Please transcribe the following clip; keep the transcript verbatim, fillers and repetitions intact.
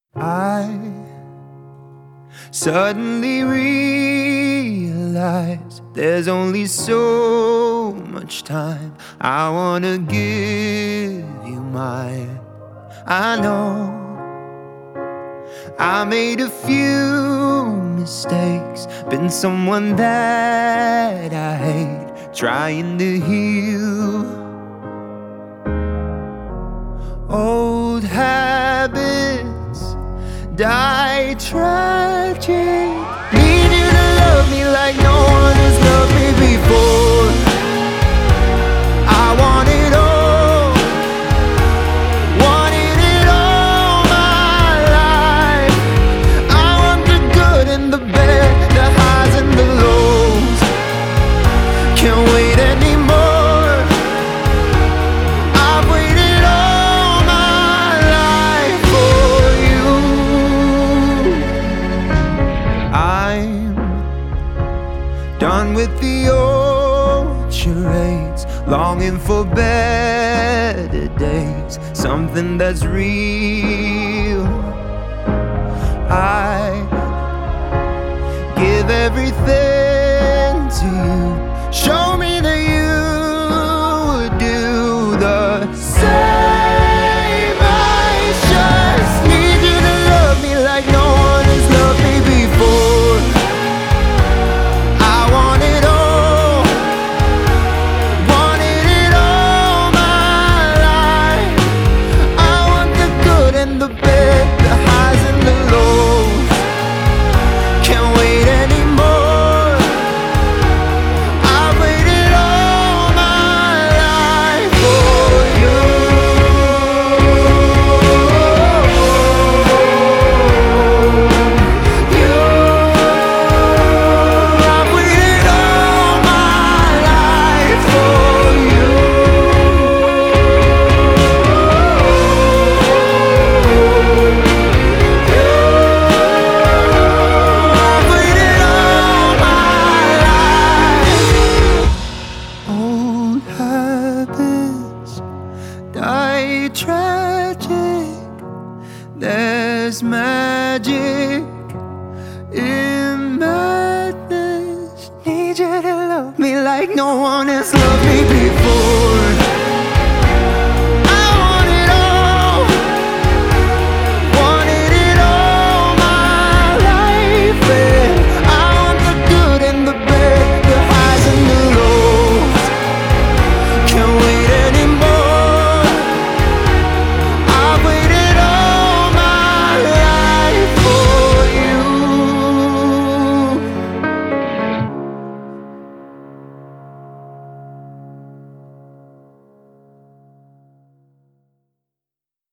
I suddenly realize there's only so much time I wanna give you mine. I know I made a few mistakes, been someone that I hate, trying to heal old habits die tragic. Need you to love me like no one has loved me before. I want it all, wanted it all my life. I want the good and the bad, the highs and the lows. Can't wait anymore. I've waited all my life for you. I'm done with the old charades, longing for better days, something that's real. I give everything to you. Show me that you would do the same. I just need you to love me like no one has loved me before. I want it all, wanted it all my life. I want the good and the bad, the highs and the lows. Can't wait anymore. I've waited all my life for you. You. I've waited all my life for you. I've waited all my life. Old habits die tragic. There's magic in madness. Need you to love me like no one has loved me before.